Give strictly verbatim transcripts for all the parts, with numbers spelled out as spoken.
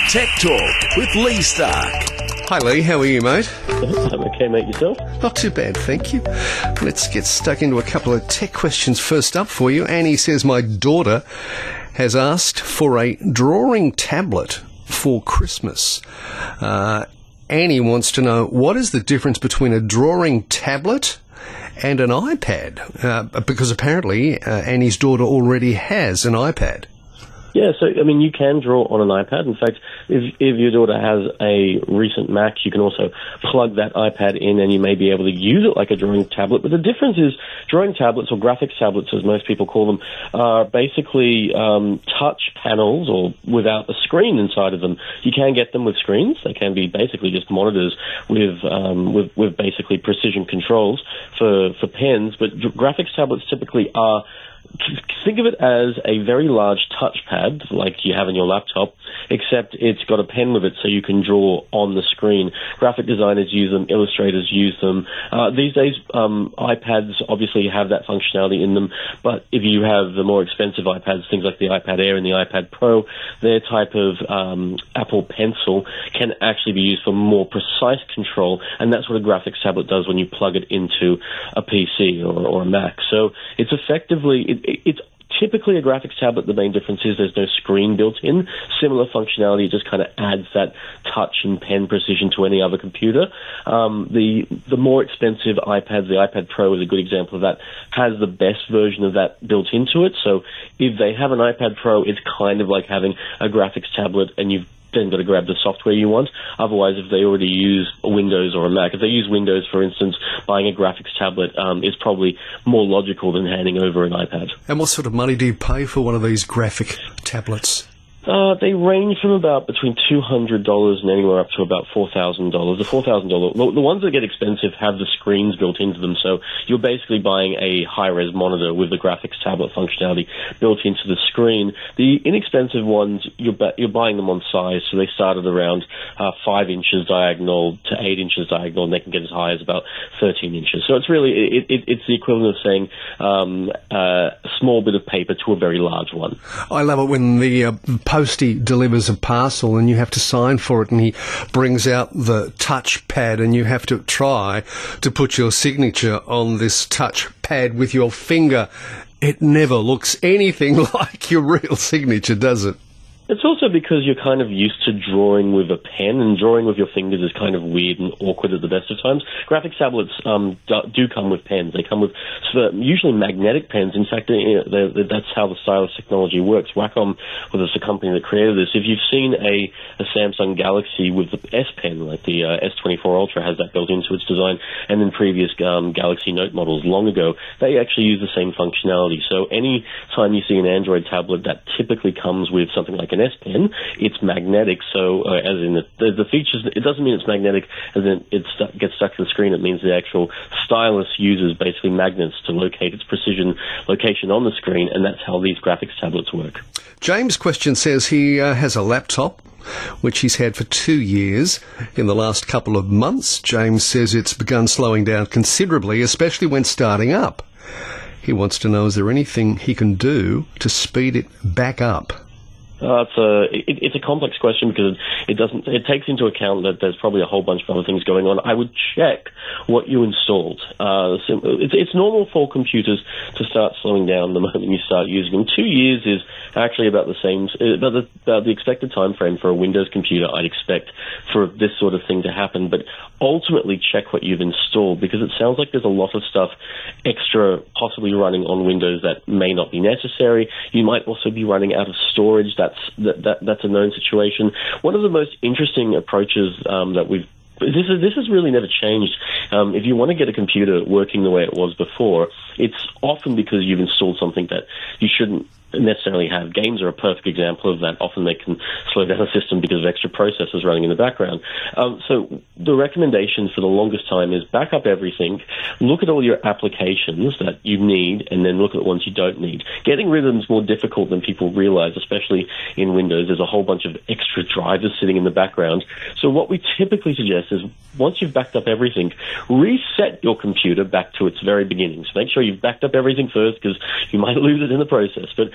Tech Talk with Lee Stark. Hi Lee, how are you, mate? I'm okay, mate. Yourself? Not too bad, thank you. Let's get stuck into a couple of tech questions first up for you. Annie says, my daughter has asked for a drawing tablet for Christmas. Uh, Annie wants to know, what is the difference between a drawing tablet and an iPad? Uh, because apparently uh, Annie's daughter already has an iPad. Yeah, so, I mean, you can draw on an iPad. In fact, if, if your daughter has a recent Mac, you can also plug that iPad in and you may be able to use it like a drawing tablet. But the difference is drawing tablets, or graphics tablets as most people call them, are basically um, touch panels or without a screen inside of them. You can get them with screens. They can be basically just monitors with um, with, with basically precision controls for, for pens. But graphics tablets typically are, think of it as a very large touchpad like you have in your laptop, except it's got a pen with it so you can draw on the screen. Graphic designers use them, illustrators use them. Uh, these days, um, iPads obviously have that functionality in them, but if you have the more expensive iPads, things like the iPad Air and the iPad Pro, their type of um, Apple Pencil can actually be used for more precise control, and that's what a graphics tablet does when you plug it into a P C or, or a Mac. So it's effectively... It, it, it's typically a graphics tablet. The main difference is there's no screen built in. Similar functionality, it just kind of adds that touch and pen precision to any other computer. Um, the the more expensive iPads, the iPad Pro is a good example of that, has the best version of that built into it. So if they have an iPad Pro, it's kind of like having a graphics tablet, and you've then got to grab the software you want. Otherwise, if they already use a Windows or a Mac, if they use Windows, for instance, buying a graphics tablet um, is probably more logical than handing over an iPad. And what sort of money do you pay for one of these graphic tablets? Uh, they range from about between two hundred dollars and anywhere up to about four thousand dollars. The four thousand dollars, the ones that get expensive have the screens built into them, so you're basically buying a high-res monitor with the graphics tablet functionality built into the screen. The inexpensive ones, you're, ba- you're buying them on size, so they start at around uh, five inches diagonal to eight inches diagonal, and they can get as high as about thirteen inches. So it's really, it, it, it's the equivalent of saying um, uh, a small bit of paper to a very large one. I love it when the uh, postie delivers a parcel and you have to sign for it, and he brings out the touch pad and you have to try to put your signature on this touch pad with your finger. It never looks anything like your real signature, does it? It's also because you're kind of used to drawing with a pen, and drawing with your fingers is kind of weird and awkward at the best of times. Graphics tablets um, do, do come with pens. They come with so usually magnetic pens. In fact, you know, they're, they're, that's how the stylus technology works. Wacom was the company that created this. If you've seen a, a Samsung Galaxy with the S Pen, like the uh, S twenty-four Ultra has that built into its design, and then previous um, Galaxy Note models long ago, they actually use the same functionality. So any time you see an Android tablet that typically comes with something like an S Pen, it's magnetic, so uh, as in the, the, the features, it doesn't mean it's magnetic as in it stu- gets stuck to the screen. It means the actual stylus uses basically magnets to locate its precision location on the screen, and that's how these graphics tablets work. James' question says he uh, has a laptop which he's had for two years. In the last couple of months, James says it's begun slowing down considerably, especially when starting up. He wants to know, is there anything he can do to speed it back up? Uh, it's a it, it's a complex question because it, it doesn't it takes into account that there's probably a whole bunch of other things going on. I would check what you installed. Uh, so it's it's normal for computers to start slowing down the moment you start using them. Two years is actually about the same about the, about the expected time frame for a Windows computer. I'd expect for this sort of thing to happen, but ultimately check what you've installed, because it sounds like there's a lot of stuff extra possibly running on Windows that may not be necessary. You might also be running out of storage. That's that, that that's a known situation. One of the most interesting approaches um, that we've This is this has really never changed. Um, if you want to get a computer working the way it was before, it's often because you've installed something that you shouldn't necessarily have. Games are a perfect example of that. Often they can slow down a system because of extra processors running in the background. Um, so the recommendation for the longest time is back up everything, look at all your applications that you need, and then look at the ones you don't need. Getting rid of them is more difficult than people realize, especially in Windows. There's a whole bunch of extra drivers sitting in the background. So what we typically suggest is once you've backed up everything, reset your computer back to its very beginning. So make sure you've backed up everything first, because you might lose it in the process. But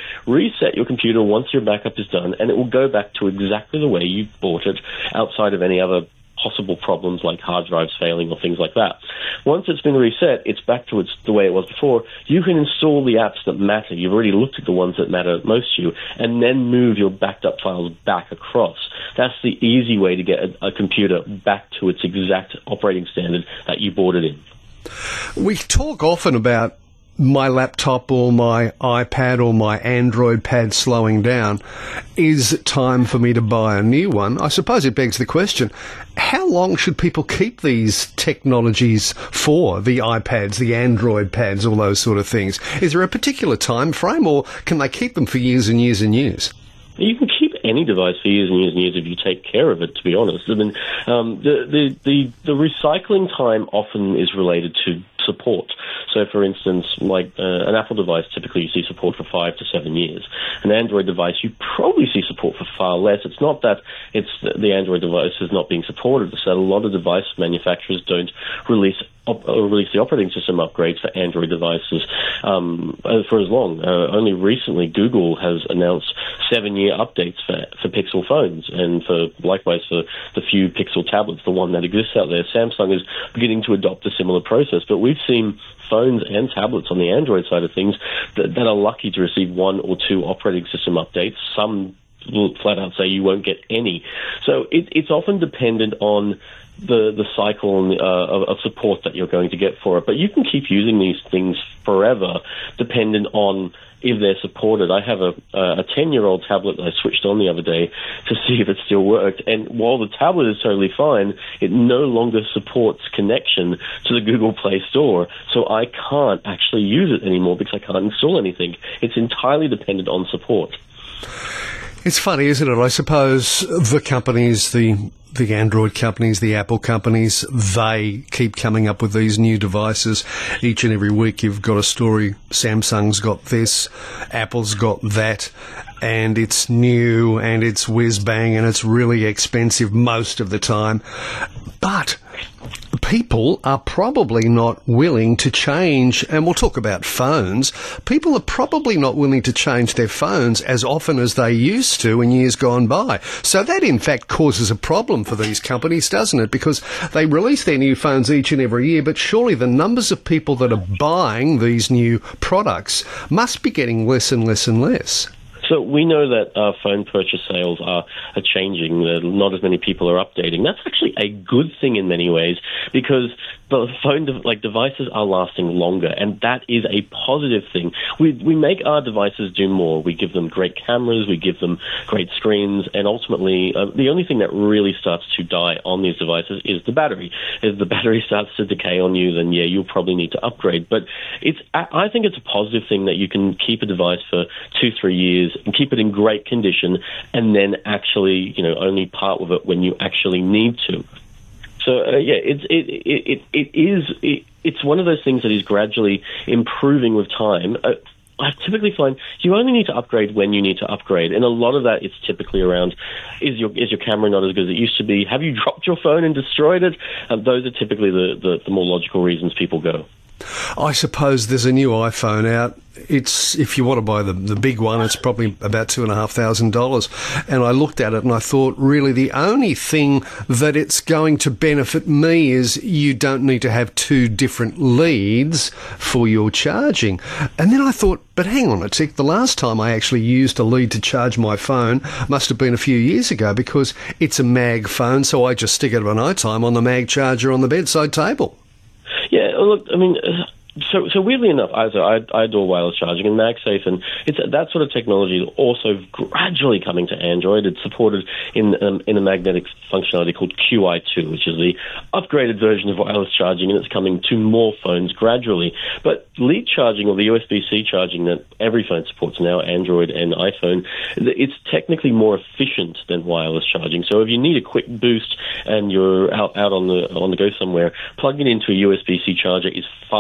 reset your computer once your backup is done, and it will go back to exactly the way you bought it, outside of any other possible problems like hard drives failing or things like that. Once it's been reset, it's back to its, the way it was before. You can install the apps that matter. You've already looked at the ones that matter most to you, and then move your backed up files back across. That's the easy way to get a, a computer back to its exact operating standard that you bought it in. We talk often about my laptop or my iPad or my Android pad slowing down. Is it time for me to buy a new one? I suppose it begs the question, how long should people keep these technologies for, the iPads, the Android pads, all those sort of things? Is there a particular time frame, or can they keep them for years and years and years? You can keep any device for years and years and years if you take care of it, to be honest. I mean, um, the, the, the, the recycling time often is related to support. So, for instance, like uh, an Apple device, typically you see support for five to seven years. An Android device, you probably see support for far less. It's not that it's the Android device is not being supported. It's that a lot of device manufacturers don't release op- or release the operating system upgrades for Android devices um, for as long. Uh, only recently, Google has announced seven-year updates for, for Pixel phones, and for likewise for the few Pixel tablets, the one that exists out there. Samsung is beginning to adopt a similar process, but we've seen phones and tablets on the Android side of things that, that are lucky to receive one or two operating system updates. Some will flat out say you won't get any. So it, it's often dependent on the the cycle and, uh, of, of support that you're going to get for it. But you can keep using these things forever, dependent on if they're supported. I have a a ten-year-old tablet that I switched on the other day to see if it still worked, and while the tablet is totally fine, it no longer supports connection to the Google Play Store, so I can't actually use it anymore because I can't install anything. It's entirely dependent on support. It's funny, isn't it? I suppose the companies, the the Android companies, the Apple companies, they keep coming up with these new devices. Each and every week you've got a story. Samsung's got this, Apple's got that, and it's new and it's whiz-bang and it's really expensive most of the time. But people are probably not willing to change, and we'll talk about phones. People are probably not willing to change their phones as often as they used to in years gone by. So that, in fact, causes a problem for these companies, doesn't it? Because they release their new phones each and every year, but surely the numbers of people that are buying these new products must be getting less and less and less. So we know that uh, phone purchase sales are, are changing. That not as many people are updating. That's actually a good thing in many ways, because the phone de- like devices are lasting longer, and that is a positive thing. We we make our devices do more. We give them great cameras, we give them great screens, and ultimately uh, the only thing that really starts to die on these devices is the battery. If the battery starts to decay on you, then yeah, you'll probably need to upgrade. But it's I think it's a positive thing that you can keep a device for two, three years and keep it in great condition, and then actually, you know, only part with it when you actually need to. So uh, yeah, it's it it it, it is it, it's one of those things that is gradually improving with time. Uh, I typically find you only need to upgrade when you need to upgrade, and a lot of that is typically around: is your is your camera not as good as it used to be? Have you dropped your phone and destroyed it? Um, those are typically the, the the more logical reasons people go. I suppose there's a new iPhone out. It's, if you want to buy the the big one, it's probably about two and a half thousand dollars. And I looked at it and I thought, really, the only thing that it's going to benefit me is you don't need to have two different leads for your charging. And then I thought, but hang on a tick, the last time I actually used a lead to charge my phone must have been a few years ago, because it's a mag phone, so I just stick it at night time on the mag charger on the bedside table. Yeah, look, I mean, uh, so so weirdly enough, I, I, I adore wireless charging and MagSafe, and it's that sort of technology is also gradually coming to Android. It's supported in um, in a magnetic functionality called Q I two, which is the upgraded version of wireless charging, and it's coming to more phones gradually. But lead charging, or the U S B C charging that every phone supports now, Android and iPhone, it's technically more efficient than wireless charging. So if you need a quick boost and you're out, out on the on the go somewhere, plugging it into a U S B C charger is faster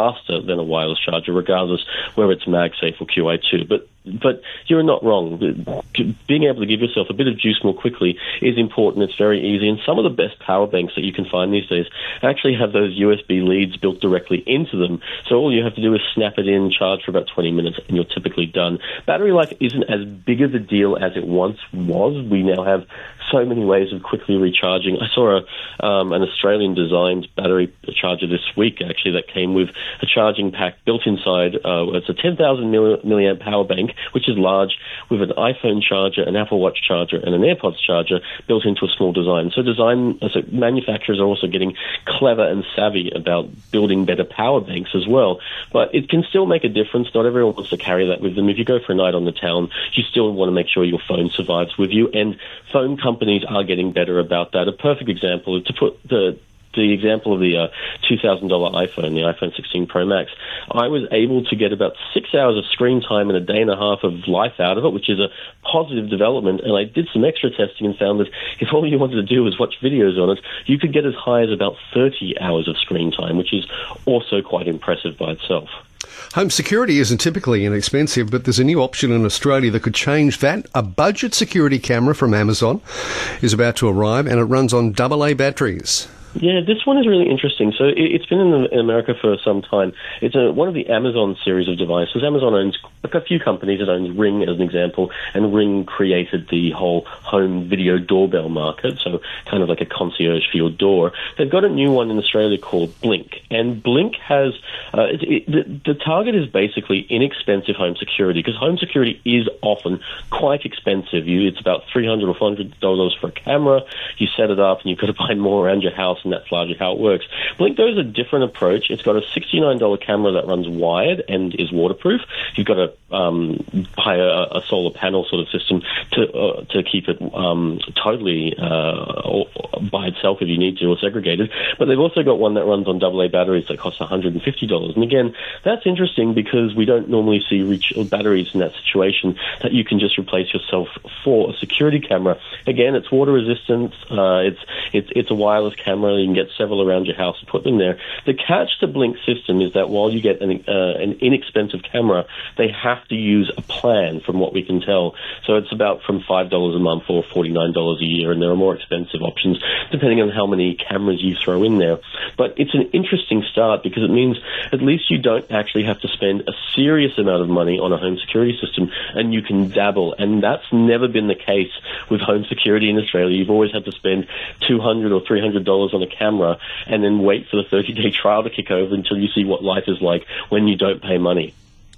than a wireless charger, regardless whether it's MagSafe or Q I two. But But you're not wrong. Being able to give yourself a bit of juice more quickly is important. It's very easy. And some of the best power banks that you can find these days actually have those U S B leads built directly into them. So all you have to do is snap it in, charge for about twenty minutes, and you're typically done. Battery life isn't as big of a deal as it once was. We now have so many ways of quickly recharging. I saw a, um, an Australian-designed battery charger this week, actually, that came with a charging pack built inside. Uh, it's a ten thousand milliamp power bank, which is large, with an iPhone charger, an Apple Watch charger, and an AirPods charger built into a small design. So design, so manufacturers are also getting clever and savvy about building better power banks as well. But it can still make a difference. Not everyone wants to carry that with them. If you go for a night on the town, you still want to make sure your phone survives with you, and phone companies are getting better about that. A perfect example is to put the the example of the uh, two thousand dollars iPhone, the iPhone sixteen Pro Max. I was able to get about six hours of screen time and a day and a half of life out of it, which is a positive development. And I did some extra testing and found that if all you wanted to do was watch videos on it, you could get as high as about thirty hours of screen time, which is also quite impressive by itself. Home security isn't typically inexpensive, but there's a new option in Australia that could change that. A budget security camera from Amazon is about to arrive, and it runs on double A batteries. Yeah, this one is really interesting. So it, it's been in, in America for some time. It's a, one of the Amazon series of devices. Amazon owns like a few companies. It owns Ring as an example, and Ring created the whole home video doorbell market, so kind of like a concierge for your door. They've got a new one in Australia called Blink, and Blink has uh, it, it, the, the target is basically inexpensive home security, because home security is often quite expensive. You, it's about three hundred dollars or four hundred dollars for a camera. You set it up, and you've got to buy more around your house, and that's largely how it works. Blink goes a different approach. It's got a sixty-nine dollars camera that runs wired and is waterproof. You've got to um, buy a, a solar panel sort of system to uh, to keep it um, totally uh, by itself if you need to, or segregated. But they've also got one that runs on double A batteries that costs one hundred fifty dollars. And again, that's interesting because we don't normally see reach batteries in that situation that you can just replace yourself for a security camera. Again, it's water resistant. Uh, it's it's it's a wireless camera. You can get several around your house and put them there. The catch to Blink system is that while you get an, uh, an inexpensive camera, they have to use a plan, from what we can tell. So it's about from five dollars a month or forty-nine dollars a year, and there are more expensive options depending on how many cameras you throw in there. But it's an interesting start because it means at least you don't actually have to spend a serious amount of money on a home security system, and you can dabble. And that's never been the case with home security in Australia. You've always had to spend two hundred dollars or three hundred dollars on a camera and then wait for the thirty-day trial to kick over until you see what life is like when you don't pay money.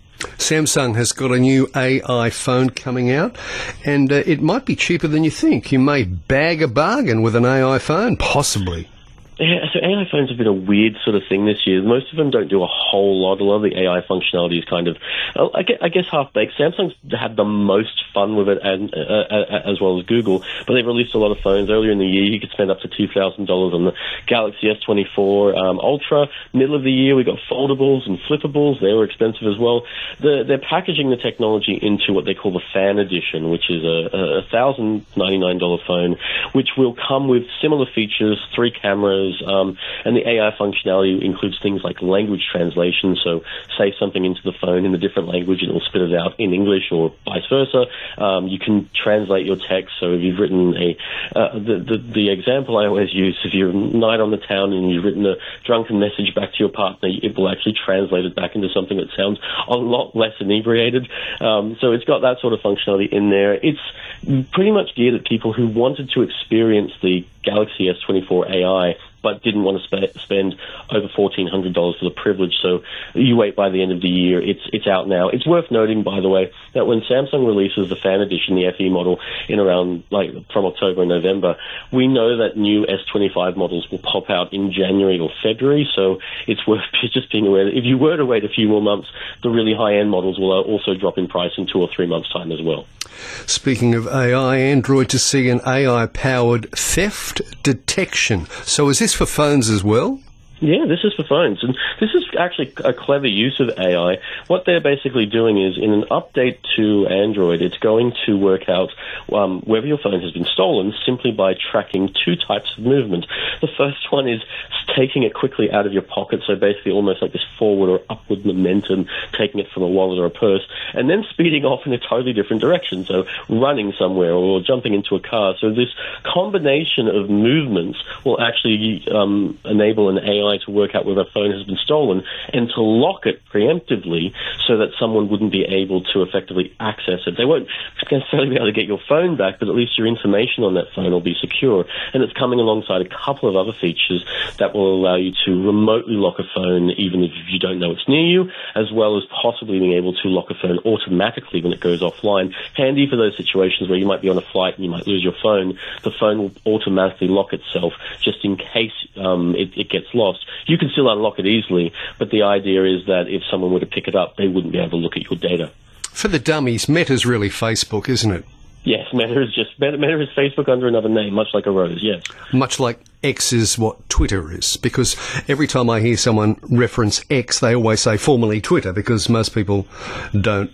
Samsung has got a new A I phone coming out, and uh, it might be cheaper than you think. You may bag a bargain with an A I phone, possibly. Yeah, so A I phones have been a weird sort of thing this year. Most of them don't do a whole lot. A lot of the A I functionality is kind of, I guess, I guess half-baked. Samsung's had the most fun with it, and uh, uh, as well as Google, but they've released a lot of phones. Earlier in the year, you could spend up to two thousand dollars on the Galaxy S twenty-four um, Ultra. Middle of the year, we got foldables and flippables. They were expensive as well. The, they're packaging the technology into what they call the Fan Edition, which is a, a one thousand ninety-nine dollars phone, which will come with similar features, three cameras, Um, and the A I functionality includes things like language translation. So say something into the phone in a different language and it will spit it out in English, or vice versa. Um, you can translate your text. So if you've written a, uh, the, the, the example I always use, if you're a night on the town and you've written a drunken message back to your partner, it will actually translate it back into something that sounds a lot less inebriated. Um, so it's got that sort of functionality in there. It's pretty much geared at people who wanted to experience the Galaxy S twenty-four A I, but didn't want to sp- spend over fourteen hundred dollars for the privilege. So you wait by the end of the year. It's it's out now. It's worth noting, by the way, that when Samsung releases the Fan Edition, the F E model, in around like from October and November, we know that new S twenty-five models will pop out in January or February. So it's worth just being aware that if you were to wait a few more months, the really high-end models will also drop in price in two or three months' time as well. Speaking of A I, Android to see an A I-powered theft detection. So is this for phones as well? Yeah, this is for phones, and this is actually a clever use of A I. What they're basically doing is, in an update to Android, it's going to work out um, whether your phone has been stolen simply by tracking two types of movement. The first one is taking it quickly out of your pocket, so basically almost like this forward or upward momentum, taking it from a wallet or a purse, and then speeding off in a totally different direction, so running somewhere or jumping into a car. So this combination of movements will actually um, enable an A I to work out whether a phone has been stolen and to lock it preemptively so that someone wouldn't be able to effectively access it. They won't necessarily be able to get your phone back, but at least your information on that phone will be secure. And it's coming alongside a couple of other features that will allow you to remotely lock a phone even if you don't know it's near you, as well as possibly being able to lock a phone automatically when it goes offline. Handy for those situations where you might be on a flight and you might lose your phone. The phone will automatically lock itself just in case um, it, it gets lost. You can still unlock it easily, but the idea is that if someone were to pick it up, they wouldn't be able to look at your data. For the dummies, Meta's really Facebook, isn't it? Yes, Meta is just Meta, Meta is Facebook under another name, much like a rose. Yes, much like X is what Twitter is. Because every time I hear someone reference X, they always say formerly Twitter, because most people don't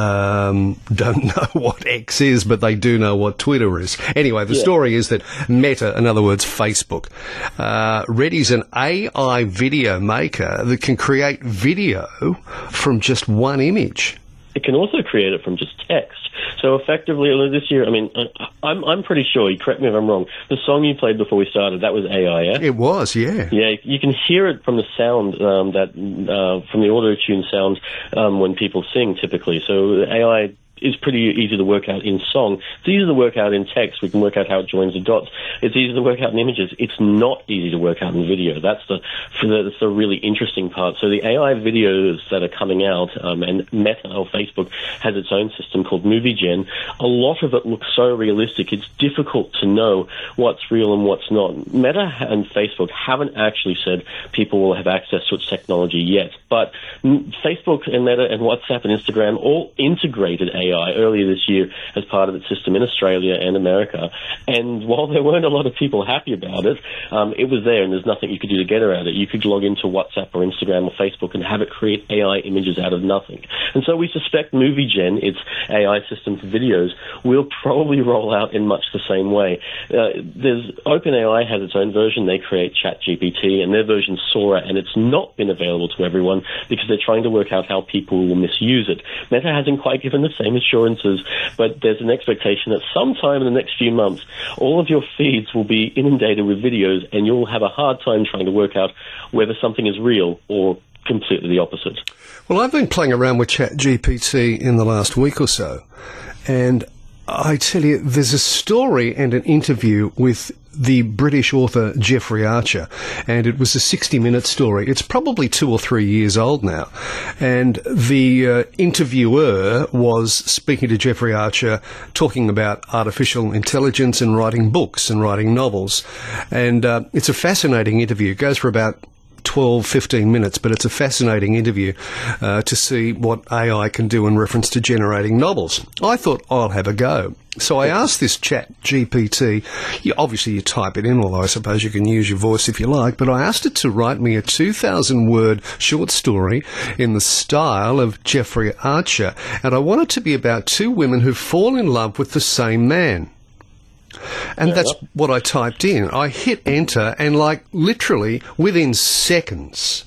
um, don't know what X is, but they do know what Twitter is. Anyway, the yeah. story is that Meta, in other words, Facebook, uh, readies an A I video maker that can create video from just one image. It can also create it from just text. So effectively, this year, I mean, I'm I'm pretty sure, you correct me if I'm wrong, the song you played before we started, that was A I, yeah? It was, yeah. Yeah, you can hear it from the sound, um, that uh, from the auto-tune sound um, when people sing, typically. So A I is pretty easy to work out in song. It's easy to work out in text. We can work out how it joins the dots. It's easy to work out in images. It's not easy to work out in video. That's the, for the, that's the really interesting part. So the A I videos that are coming out, um, and Meta or Facebook has its own system called MovieGen, a lot of it looks so realistic, it's difficult to know what's real and what's not. Meta and Facebook haven't actually said people will have access to its technology yet, but Facebook and Meta and WhatsApp and Instagram all integrated A I A I earlier this year as part of its system in Australia and America. And while there weren't a lot of people happy about it, um, it was there and there's nothing you could do to get around it. You could log into WhatsApp or Instagram or Facebook and have it create A I images out of nothing. And so we suspect MovieGen, its A I system for videos, will probably roll out in much the same way. Uh, there's OpenAI has its own version. They create ChatGPT, and their version's Sora, and it's not been available to everyone because they're trying to work out how people will misuse it. Meta hasn't quite given the same assurances, but there's an expectation that sometime in the next few months, all of your feeds will be inundated with videos, and you'll have a hard time trying to work out whether something is real or completely the opposite. Well, I've been playing around with ChatGPT in the last week or so, and I tell you, there's a story and an interview with the British author Jeffrey Archer, and it was a sixty-minute story. It's probably two or three years old now, and the uh, interviewer was speaking to Jeffrey Archer, talking about artificial intelligence and writing books and writing novels, and uh, it's a fascinating interview. It goes for about twelve, fifteen minutes, but it's a fascinating interview uh, to see what A I can do in reference to generating novels. I thought, I'll have a go. So I asked this Chat G P T, you, obviously you type it in, although I suppose you can use your voice if you like, but I asked it to write me a two thousand word short story in the style of Jeffrey Archer, and I want it to be about two women who fall in love with the same man. And that's what I typed in. I hit enter, and like literally within seconds,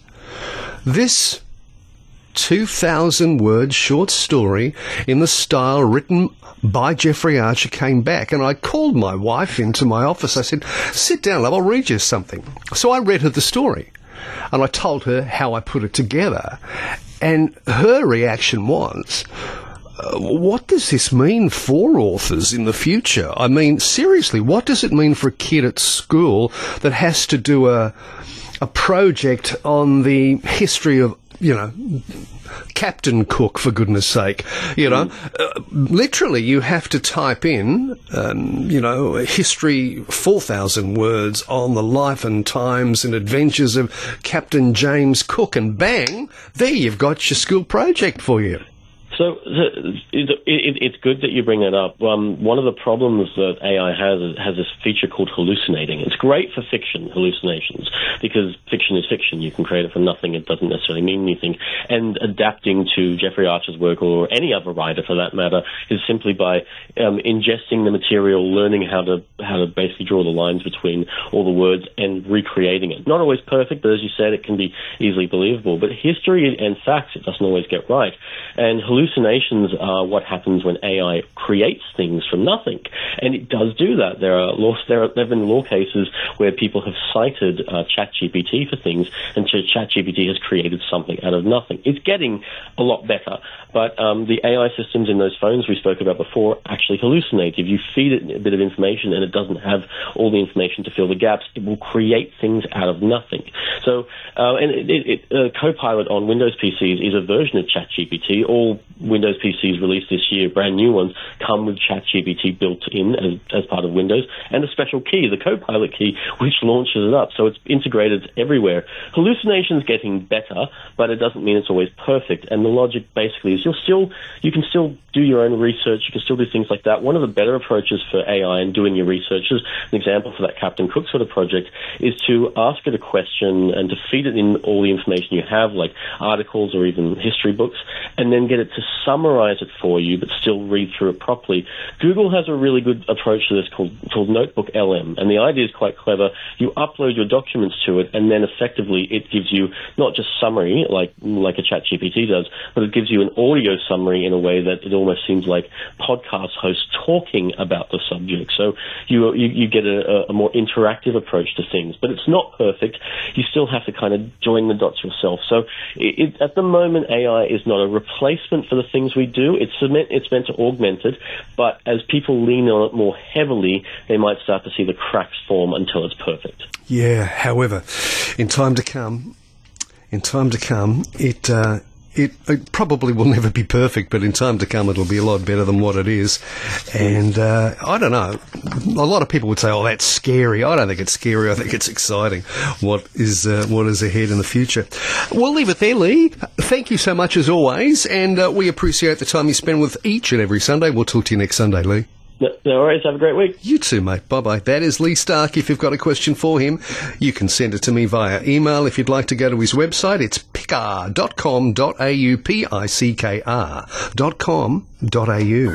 this two thousand word short story in the style written by Jeffrey Archer came back, and I called my wife into my office. I said, sit down, love, I'll read you something. So I read her the story, and I told her how I put it together, and her reaction was, Uh, what does this mean for authors in the future? I mean, seriously, what does it mean for a kid at school that has to do a a project on the history of, you know, Captain Cook, for goodness sake? You know, uh, literally you have to type in, um, you know, history, four thousand words on the life and times and adventures of Captain James Cook, and bang, there you've got your school project for you. So the, it, it, it's good that you bring that up. Um, one of the problems that A I has is, has this feature called hallucinating. It's great for fiction, hallucinations, because fiction is fiction. You can create it from nothing. It doesn't necessarily mean anything. And adapting to Jeffrey Archer's work, or any other writer for that matter, is simply by um, ingesting the material, learning how to how to basically draw the lines between all the words and recreating it. Not always perfect, but as you said, it can be easily believable. But history and facts, it doesn't always get right. And hallucinations are what happens when A I creates things from nothing. And it does do that. There are laws, there, are, there have been law cases where people have cited uh, ChatGPT for things, and ChatGPT has created something out of nothing. It's getting a lot better. But um, the A I systems in those phones we spoke about before actually hallucinate. If you feed it a bit of information and it doesn't have all the information to fill the gaps, it will create things out of nothing. So, uh, and it, it, it, uh, Copilot on Windows P Cs is a version of ChatGPT. All Windows P Cs released this year, brand new ones, come with ChatGPT built in as, as part of Windows, and a special key, the Copilot key, which launches it up. So it's integrated everywhere. Hallucination's getting better, but it doesn't mean it's always perfect. And the logic basically is you'll still, you can still do your own research. You can still do things like that. One of the better approaches for A I and doing your research, is an example for that Captain Cook sort of project, is to ask it a question and to feed it in all the information you have, like articles or even history books, and then get it to summarize it for you, but still read through it properly. Google has a really good approach to this called, called Notebook L M, and the idea is quite clever. You upload your documents to it, and then effectively it gives you not just summary like like a ChatGPT does, but it gives you an audio summary in a way that it almost seems like podcast hosts talking about the subject. So you you, you get a, a more interactive approach to things, but it's not perfect. You still have to kind of join the dots yourself. So it, it, at the moment, A I is not a replacement for the things we do. It's meant, it's meant to augment it, but as people lean on it more heavily, they might start to see the cracks form until it's perfect. Yeah, however, in time to come, in time to come, it... Uh It, it probably will never be perfect, but in time to come it'll be a lot better than what it is. And uh, I don't know, a lot of people would say, oh, that's scary. I don't think it's scary. I think it's exciting what is uh, what is ahead in the future. We'll leave it there, Lee. Thank you so much as always, and uh, we appreciate the time you spend with each and every Sunday. We'll talk to you next Sunday, Lee. No, no worries. Have a great week. You too, mate. Bye-bye. That is Lee Stark. If you've got a question for him, you can send it to me via email. If you'd like to go to his website, it's pickr dot com dot a u, P I C K R dot com dot a u.